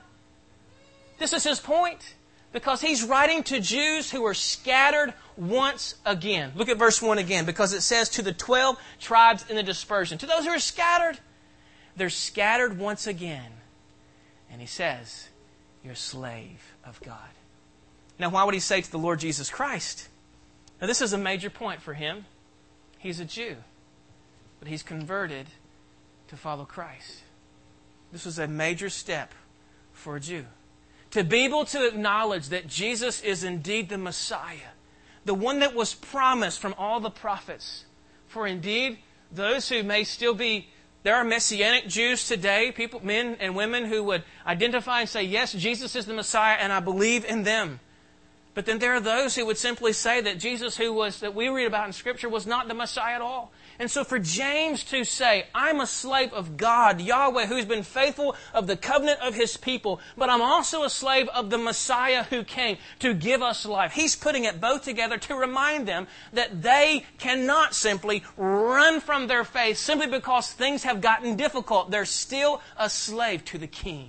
Speaker 2: This is his point, because he's writing to Jews who are scattered once again. Look at verse 1 again, because it says to the 12 tribes in the dispersion. To those who are scattered, they're scattered once again. And he says, you're a slave of God. Now, why would he say to the Lord Jesus Christ? Now, this is a major point for him. He's a Jew, but he's converted to follow Christ. This was a major step for a Jew. To be able to acknowledge that Jesus is indeed the Messiah, the one that was promised from all the prophets. For indeed, those who may still be there are Messianic Jews today, people, men and women who would identify and say, yes, Jesus is the Messiah and I believe in them. But then there are those who would simply say that Jesus that we read about in Scripture was not the Messiah at all. And so for James to say, I'm a slave of God, Yahweh, who's been faithful of the covenant of His people, but I'm also a slave of the Messiah who came to give us life. He's putting it both together to remind them that they cannot simply run from their faith simply because things have gotten difficult. They're still a slave to the King.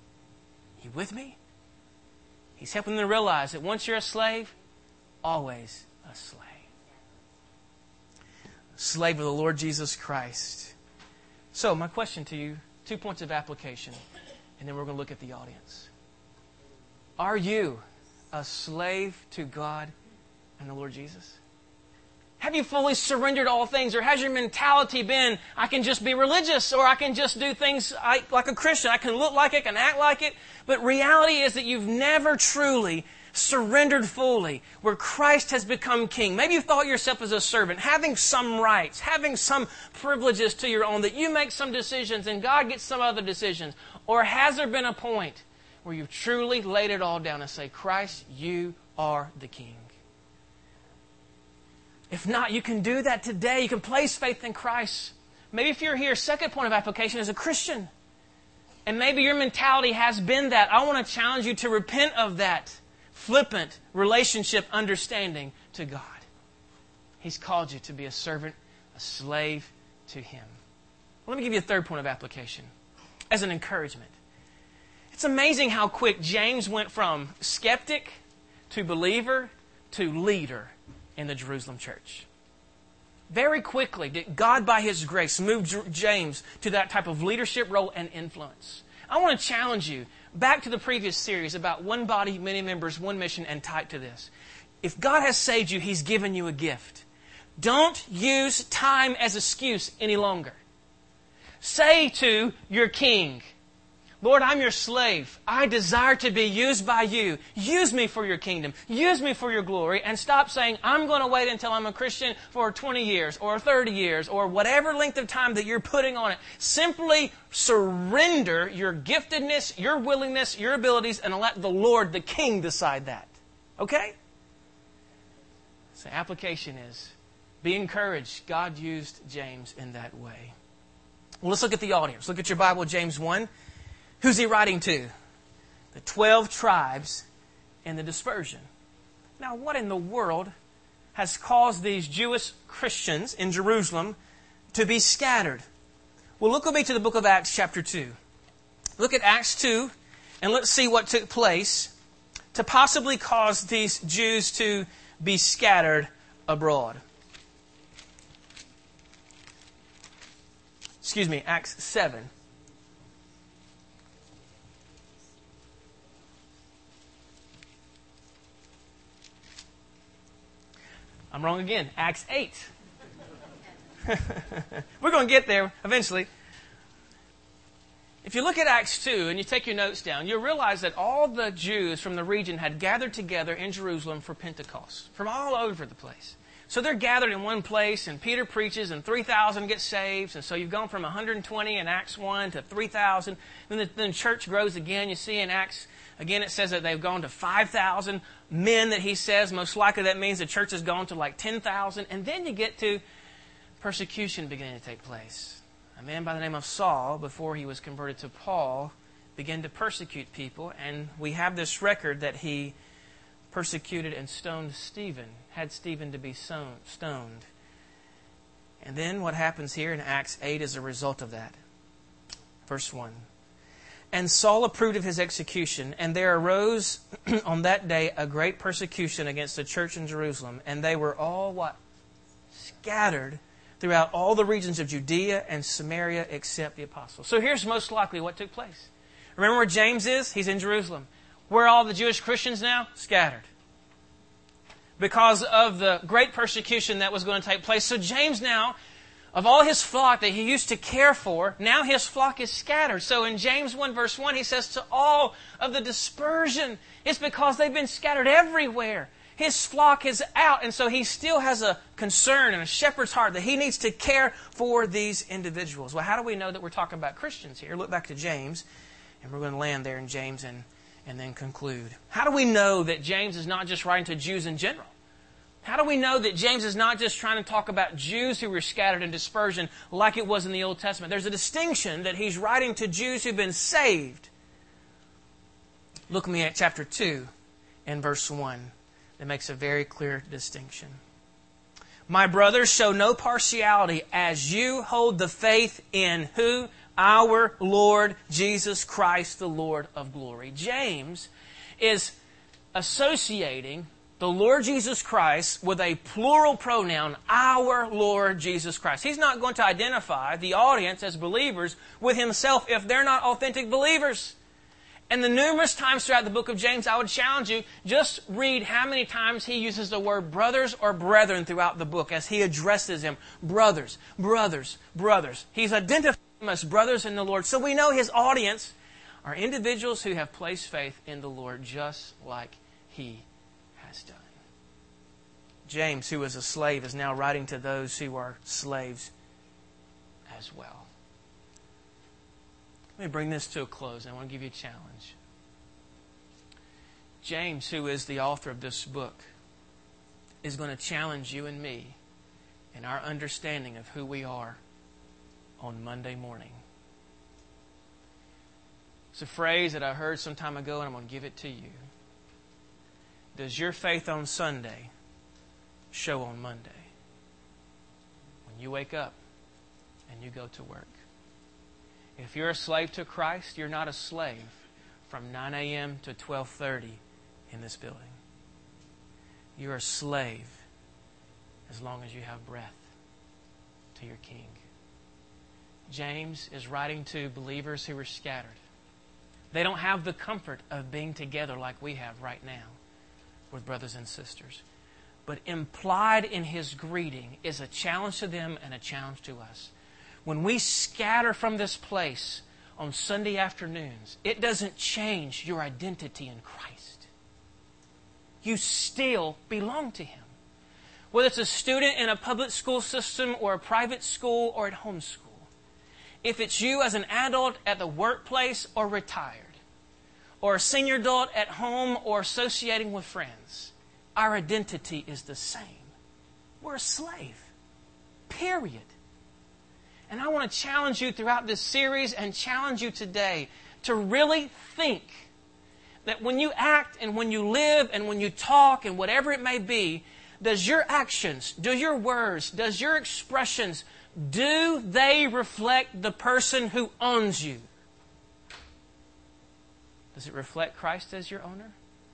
Speaker 2: You with me? He's helping them to realize that once you're a slave, always a slave. Slave of the Lord Jesus Christ. So, my question to you, 2 points of application, and then we're going to look at the audience. Are you a slave to God and the Lord Jesus? Have you fully surrendered all things, or has your mentality been, I can just be religious, or I can just do things like a Christian, I can look like it, can act like it, but reality is that you've never truly surrendered fully, where Christ has become king. Maybe you thought yourself as a servant, having some rights, having some privileges to your own, that you make some decisions and God gets some other decisions. Or has there been a point where you've truly laid it all down and say, Christ, you are the king? If not, you can do that today. You can place faith in Christ. Maybe if you're here, second point of application is a Christian. And maybe your mentality has been that. I want to challenge you to repent of that flippant relationship understanding to God. He's called you to be a servant, a slave to Him. Well, let me give you a third point of application. as an encouragement. It's amazing how quick James went from skeptic to believer to leader in the Jerusalem church. Very quickly did God, by His grace, move James to that type of leadership role and influence. I want to challenge you back to the previous series about one body, many members, one mission, and tied to this. If God has saved you, He's given you a gift. Don't use time as excuse any longer. Say to your king, Lord, I'm your slave. I desire to be used by you. Use me for your kingdom. Use me for your glory. And stop saying, I'm going to wait until I'm a Christian for 20 years or 30 years or whatever length of time that you're putting on it. Simply surrender your giftedness, your willingness, your abilities, and let the Lord, the King, decide that. Okay? So application is, be encouraged. God used James in that way. Well, let's look at the audience. Look at your Bible, James 1. Who's he writing to? The 12 tribes in the dispersion. Now, what in the world has caused these Jewish Christians in Jerusalem to be scattered? Well, look with me to the book of Acts chapter 2. Look at Acts 2, and let's see what took place to possibly cause these Jews to be scattered abroad. Acts 7. I'm wrong again. Acts 8. We're going to get there eventually. If you look at Acts 2 and you take your notes down, you'll realize that all the Jews from the region had gathered together in Jerusalem for Pentecost, from all over the place. So they're gathered in one place, and Peter preaches, and 3,000 get saved. And so you've gone from 120 in Acts 1 to 3,000. Then the church grows again. You see in Acts, again, it says that they've gone to 5,000 men that he says. Most likely that means the church has gone to like 10,000. And then you get to persecution beginning to take place. A man by the name of Saul, before he was converted to Paul, began to persecute people. And we have this record that he persecuted and stoned Stephen, had Stephen to be stoned. And then what happens here in Acts 8 is a result of that. Verse 1. And Saul approved of his execution, and there arose on that day a great persecution against the church in Jerusalem, and they were all what? Scattered throughout all the regions of Judea and Samaria except the apostles. So here's most likely what took place. Remember where James is? He's in Jerusalem. Where are all the Jewish Christians now? Scattered. Because of the great persecution that was going to take place. So James now, of all his flock that he used to care for, now his flock is scattered. So in James 1 verse 1, he says to all of the dispersion, it's because they've been scattered everywhere. His flock is out, and so he still has a concern and a shepherd's heart that he needs to care for these individuals. Well, how do we know that we're talking about Christians here? Look back to James, and we're going to land there in James and then conclude. How do we know that James is not just writing to Jews in general? How do we know that James is not just trying to talk about Jews who were scattered in dispersion like it was in the Old Testament? There's a distinction that he's writing to Jews who've been saved. Look with me at chapter 2 and verse 1. That makes a very clear distinction. My brothers, show no partiality as you hold the faith in who? Our Lord Jesus Christ, the Lord of glory. James is associating the Lord Jesus Christ with a plural pronoun, our Lord Jesus Christ. He's not going to identify the audience as believers with himself if they're not authentic believers. And the numerous times throughout the book of James, I would challenge you, just read how many times he uses the word brothers or brethren throughout the book as he addresses them. Brothers, brothers, brothers. He's identifying them as brothers in the Lord. So we know his audience are individuals who have placed faith in the Lord just like he has done. James, who was a slave, is now writing to those who are slaves as well. Let me bring this to a close. I want to give you a challenge. James, who is the author of this book, is going to challenge you and me in our understanding of who we are on Monday morning. It's a phrase that I heard some time ago, and I'm going to give it to you. Does your faith on Sunday show on Monday? When you wake up and you go to work. If you're a slave to Christ, you're not a slave from 9 a.m. to 12:30 in this building. You're a slave as long as you have breath to your King. James is writing to believers who are scattered. They don't have the comfort of being together like we have right now with brothers and sisters. But implied in his greeting is a challenge to them and a challenge to us. When we scatter from this place on Sunday afternoons, it doesn't change your identity in Christ. You still belong to Him. Whether it's a student in a public school system or a private school or at home school. If it's you as an adult at the workplace or retired, or a senior adult at home or associating with friends, our identity is the same. We're a slave. Period. And I want to challenge you throughout this series and challenge you today to really think that when you act and when you live and when you talk and whatever it may be, does your actions, do your words, does your expressions, do they reflect the person who owns you? Does it reflect Christ as your owner?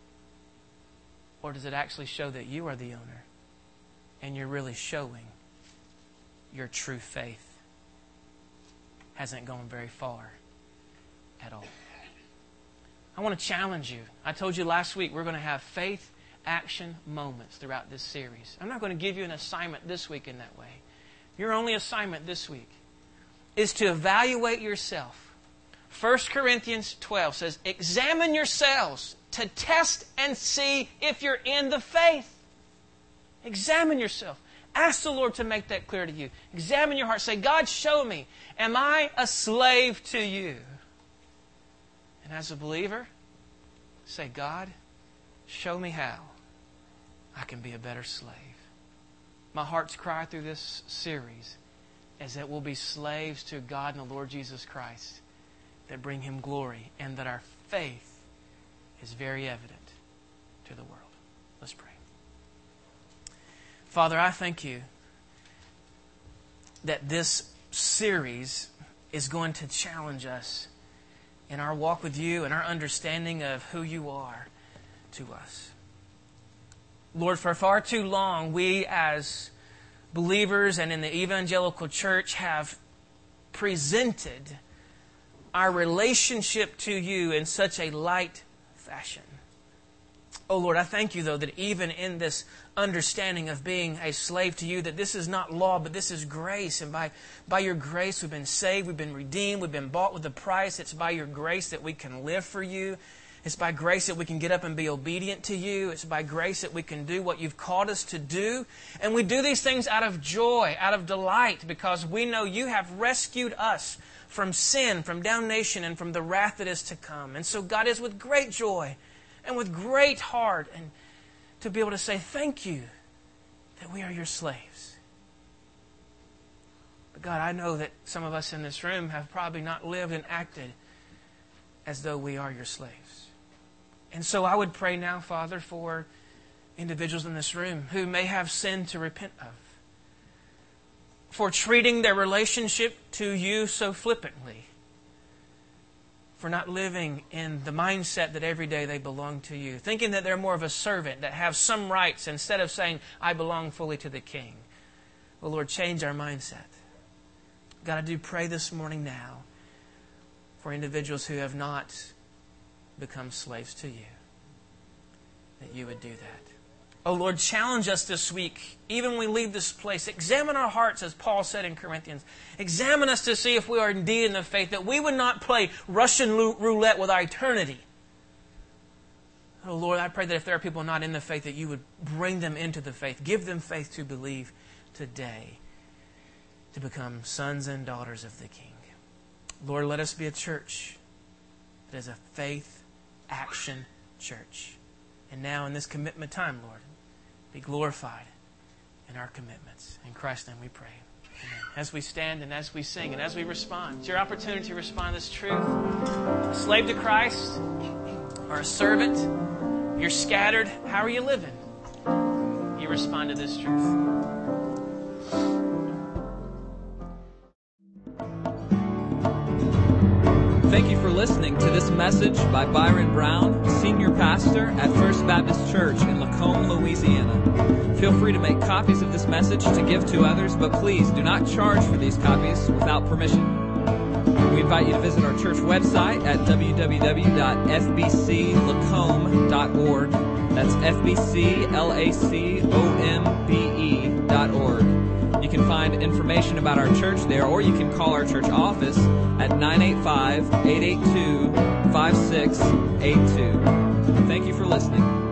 Speaker 2: Or does it actually show that you are the owner and you're really showing your true faith hasn't gone very far at all? I want to challenge you. I told you last week we're going to have faith action moments throughout this series. I'm not going to give you an assignment this week in that way. Your only assignment this week is to evaluate yourself. 1 Corinthians 12 says, examine yourselves to test and see if you're in the faith. Examine yourself. Ask the Lord to make that clear to you. Examine your heart. Say, God, show me. Am I a slave to you? And as a believer, say, God, show me how I can be a better slave. My heart's cry through this series is that we'll be slaves to God and the Lord Jesus Christ that bring Him glory, and that our faith is very evident to the world. Let's pray. Father, I thank You that this series is going to challenge us in our walk with You and our understanding of who You are to us. Lord, for far too long, we as believers and in the evangelical church have presented our relationship to You in such a light fashion. Oh Lord, I thank You, though, that even in this understanding of being a slave to You, that this is not law, but this is grace. And by Your grace, we've been saved, we've been redeemed, we've been bought with a price. It's by Your grace that we can live for You. It's by grace that we can get up and be obedient to You. It's by grace that we can do what You've called us to do. And we do these things out of joy, out of delight, because we know You have rescued us from sin, from damnation, and from the wrath that is to come. And so, God, is with great joy and with great heart, and to be able to say thank You that we are Your slaves. But God, I know that some of us in this room have probably not lived and acted as though we are Your slaves. And so I would pray now, Father, for individuals in this room who may have sin to repent of, for treating their relationship to You so flippantly, for not living in the mindset that every day they belong to You, thinking that they're more of a servant, that have some rights instead of saying, I belong fully to the King. Well, Lord, change our mindset. God, I do pray this morning now for individuals who have not become slaves to You, that You would do that. Oh Lord, challenge us this week, even when we leave this place. Examine our hearts, as Paul said in Corinthians. Examine us to see if we are indeed in the faith, that we would not play Russian roulette with our eternity. Oh Lord, I pray that if there are people not in the faith, that You would bring them into the faith. Give them faith to believe today, to become sons and daughters of the King. Lord, let us be a church that is a faith action church. And now in this commitment time, Lord, be glorified in our commitments. In Christ's name we pray. Amen. As we stand and as we sing and as we respond, it's your opportunity to respond to this truth. A slave to Christ or a servant, you're scattered. How are you living? You respond to this truth.
Speaker 1: Thank you for listening to this message by Byron Brown, Senior Pastor at First Baptist Church in Lacombe, Louisiana. Feel free to make copies of this message to give to others, but please do not charge for these copies without permission. We invite you to visit our church website at www.fbclacombe.org. That's FBCLACOMBE.org. You can find information about our church there, or you can call our church office at 985-882-5682. Thank you for listening.